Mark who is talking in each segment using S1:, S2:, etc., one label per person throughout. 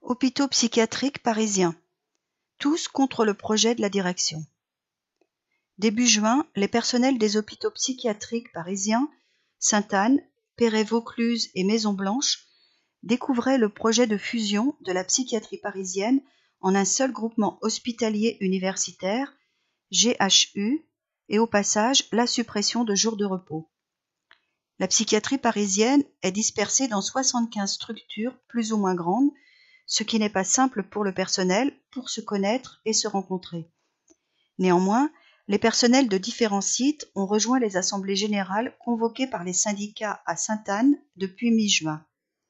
S1: Hôpitaux psychiatriques parisiens, tous contre le projet de la direction. Début juin, les personnels des hôpitaux psychiatriques parisiens, Sainte-Anne, Perret-Vaucluse et Maison-Blanche, découvraient le projet de fusion de la psychiatrie parisienne en un seul groupement hospitalier universitaire, GHU, et au passage la suppression de jours de repos. La psychiatrie parisienne est dispersée dans 75 structures plus ou moins grandes, ce qui n'est pas simple pour le personnel pour se connaître et se rencontrer. Néanmoins, les personnels de différents sites ont rejoint les assemblées générales convoquées par les syndicats à Sainte-Anne depuis mi-juin.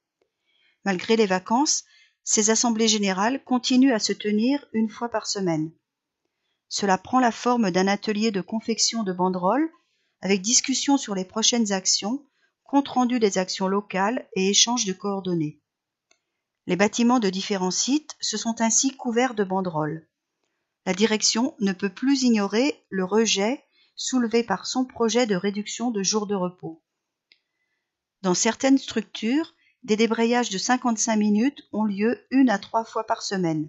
S1: Malgré les vacances, ces assemblées générales continuent à se tenir une fois par semaine. Cela prend la forme d'un atelier de confection de banderoles avec discussion sur les prochaines actions, compte-rendu des actions locales et échange de coordonnées. Les bâtiments de différents sites se sont ainsi couverts de banderoles. La direction ne peut plus ignorer le rejet soulevé par son projet de réduction de jours de repos. Dans certaines structures, des débrayages de 55 minutes ont lieu 1 à 3 fois par semaine.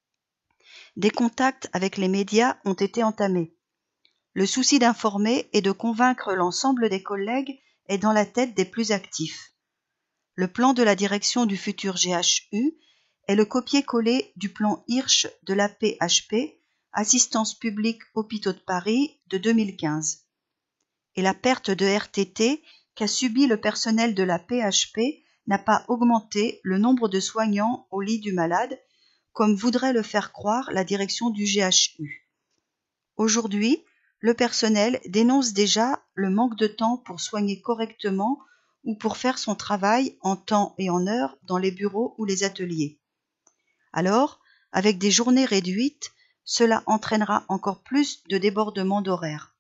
S1: Des contacts avec les médias ont été entamés. Le souci d'informer et de convaincre l'ensemble des collègues est dans la tête des plus actifs. Le plan de la direction du futur GHU est le copier-coller du plan Hirsch de l'AP-HP, Assistance publique Hôpitaux de Paris, de 2015. Et la perte de RTT qu'a subi le personnel de la PHP n'a pas augmenté le nombre de soignants au lit du malade, comme voudrait le faire croire la direction du GHU. Aujourd'hui, le personnel dénonce déjà le manque de temps pour soigner correctement ou pour faire son travail en temps et en heure dans les bureaux ou les ateliers. Alors, avec des journées réduites, cela entraînera encore plus de débordements d'horaires.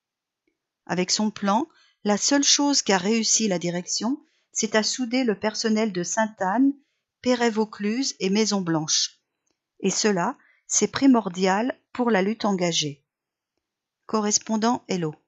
S1: Avec son plan, la seule chose qu'a réussi la direction, c'est à souder le personnel de Sainte-Anne, Perret-Vaucluse et Maison-Blanche. Et cela, c'est primordial pour la lutte engagée. Correspondant Hello.